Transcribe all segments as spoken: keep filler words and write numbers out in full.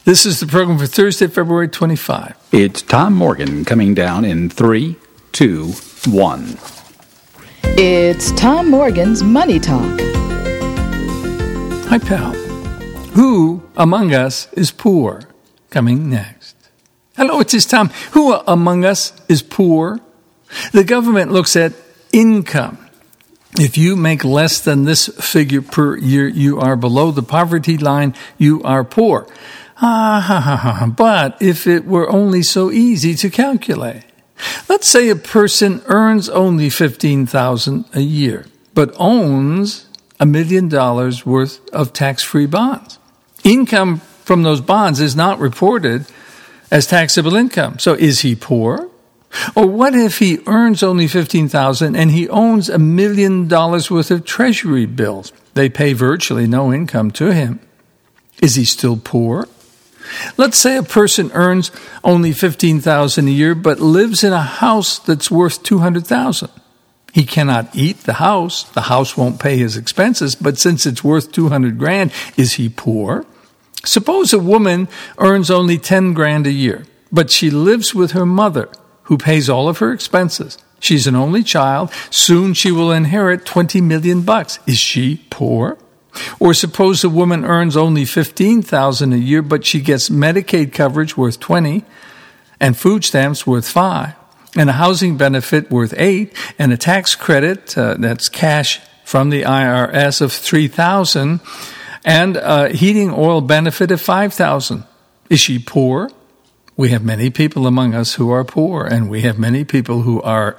This is the program for Thursday, February twenty-fifth. It's Tom Morgan coming down in three, two, one. It's Tom Morgan's Money Talk. Hi, pal. Who among us is poor? Coming next. Hello, it is Tom. Who among us is poor? The government looks at income. If you make less than this figure per year, you are below the poverty line, you are poor. Ah, ha, ha, ha. But if it were only so easy to calculate. Let's say a person earns only fifteen thousand dollars a year, but owns a million dollars worth of tax-free bonds. Income from those bonds is not reported as taxable income. So is he poor? Or what if he earns only fifteen thousand dollars and he owns a million dollars worth of treasury bills? They pay virtually no income to him. Is he still poor? Let's say a person earns only fifteen thousand dollars a year but lives in a house that's worth two hundred thousand dollars. He cannot eat the house. The house won't pay his expenses, but since it's worth two hundred grand, is he poor? Suppose a woman earns only ten grand a year, but she lives with her mother, who pays all of her expenses. She's an only child. Soon she will inherit twenty million bucks. Is she poor? Or suppose a woman earns only fifteen thousand a year, but she gets Medicaid coverage worth twenty, and food stamps worth five, and a housing benefit worth eight, and a tax credit uh, that's cash from the I R S of three thousand, and a heating oil benefit of five thousand. Is she poor? We have many people among us who are poor, and we have many people who are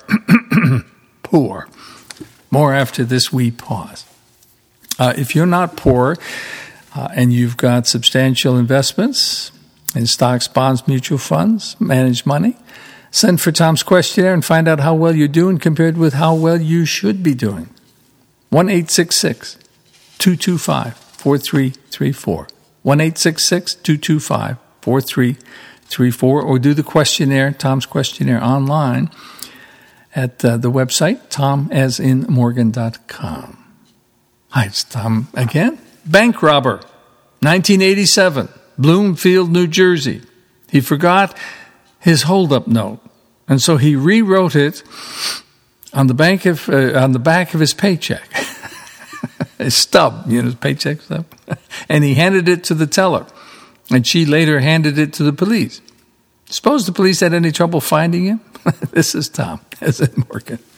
poor. More after this wee pause. Uh, if you're not poor uh, and you've got substantial investments in stocks, bonds, mutual funds, managed money, send for Tom's questionnaire and find out how well you're doing compared with how well you should be doing. one eight six six, two two five, four three three four. one eight six six, two two five, four three three four. Or do the questionnaire, Tom's questionnaire, online at uh, the website, tom as in morgan dot com. Hi, it's Tom again. Bank robber, nineteen eighty-seven, Bloomfield, New Jersey. He forgot his hold-up note, and so he rewrote it on the bank of uh, on the back of his paycheck, his stub, you know, his paycheck stub, and he handed it to the teller, and she later handed it to the police. Suppose the police had any trouble finding him? This is Tom, as in Morgan.